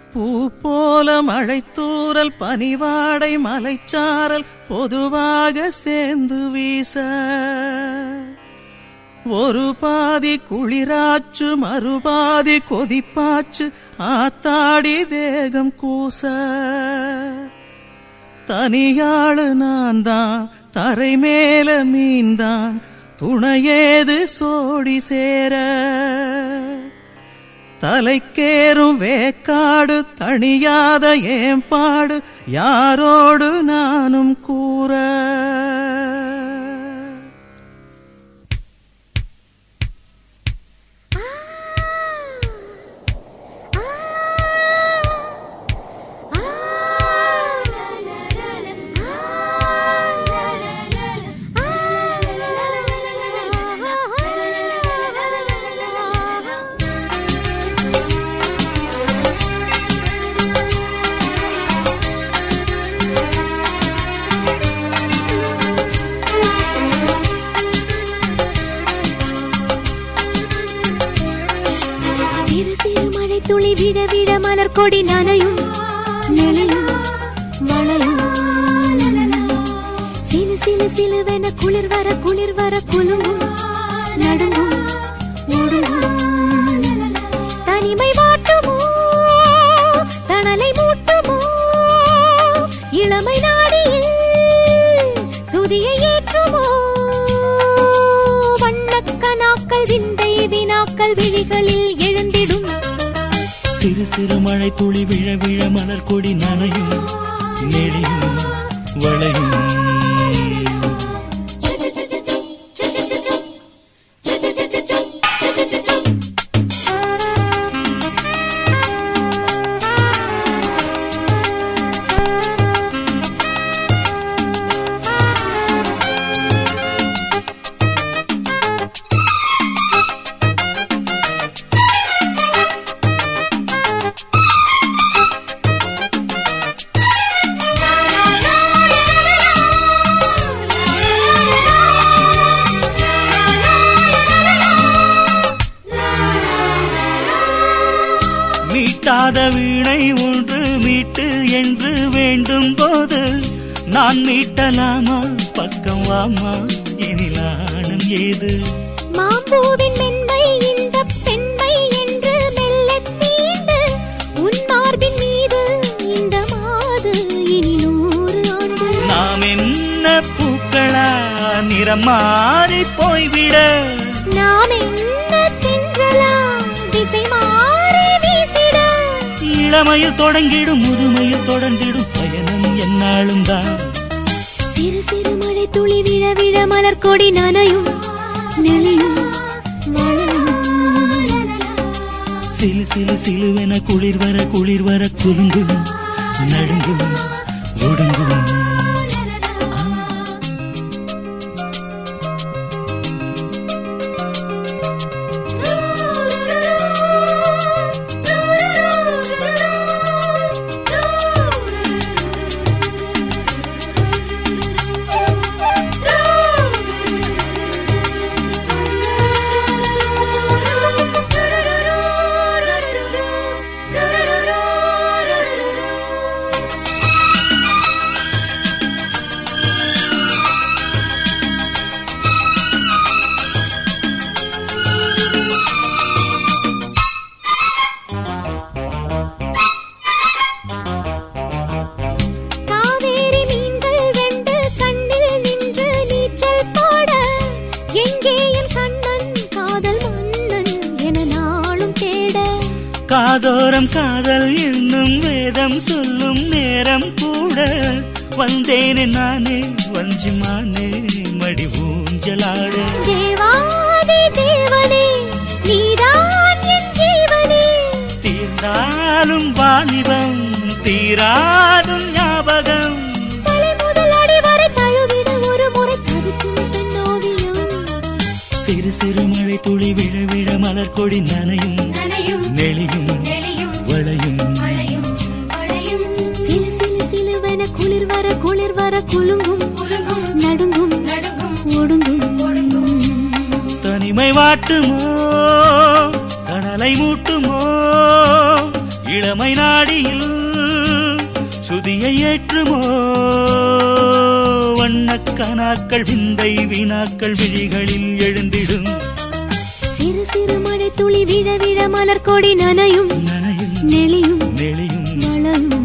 பூ போல மழைத்தூறல் பனிவாடை மலைச்சாரல் பொதுவாக சேர்ந்து வீச ஒரு பாதி குளிராச்சு மறுபாதி கொதிப்பாச்சு ஆத்தாடி தேகம் கூச தனியாளு நான் தான் தரை மேல மீன்தான் துணையேது சோடி சேர தலைக்கேறும் வேக்காடு தணியாத ஏம்பாடு யாரோடு நானும் கூற துளி விட விட மலர் கொடி நனையும் நிலையும் வளையும் சிலு சிலு சிலுவென குளிர் வர குலுங்கும் நடுங்கும் ஓடுங்கும் தனிமை வாட்டுமோ தணலை மூட்டுமோ இளமை நாடியில் சுதியை ஏற்றுமோ வண்ணக்கனாக்கள் விந்தை வினாக்கள் விழிகளில் எழுந்திடும் சிறு சிறு மழை துளி விழ விழ மலர் கொடி நனையும் நெளியும் வளையும் மீட்டாத வீணை ஒன்று மீட்டு என்று வேண்டும் போது நான் மீட்டலாமா பக்கம் வாமா இனி நானும் ஏது மாம்பூவின் மென்மை இந்த பெண்மை என்று மெல்ல தீண்டு உன் மார்பின் மீது இந்த மாது இனி 100 ஆண்டு நாம் என்ன பூக்களா நிறம் மாறி போய்விட நாம் என்ன தின்றலா திசை மாறி வீசிட இளமையில் தொடங்கிடும் முதுமையில் தொடர்ந்திடும் பயணம் என்னாலும் தான் சிறு சிறு மழை துளி விழ விழ மலர் கொடி நனையும் நெளியும் வளையும் சிலு சிலு சிலுவென குளிர் வர குலுங்கும் நடுங்கும் ஒடுங்கும் காதோரம் காதல் என்னும் வேதம் சொல்லும் நேரம் கூட வந்தேனே நானே வஞ்சிமானே மடி ஊஞ்சலாட தேவாதி தேவனே நீதான் என் ஜீவனே தீர்ந்தாலும் வாலிபம் தீராதும் ஞாபகம் தலை முதல் அடி வரை தழுவிட ஒரு முறை தவிக்கும் பெண்ணோவியம் சிறு சிறு மழை துளி விழ விழ மலர் கொடி நனையும் நெளியும் வளையும் சிலு சிலு சிலுவென குளிர் வர குலுங்கும் நடுங்கும் ஒடுங்கும் தனிமை வாட்டுமோ கடலை மூட்டுமோ இளமை நாடியில் சுதியை ஏற்றுமோ வண்ணக்கனாக்கள் விந்தை வினாக்கள் விழிகளில் எழுந்திடும் சிறு சிறு மழை துளி விழ விழ மலர் கொடி நனையும் நனையும் நெளியும் நெளியும் வளையும்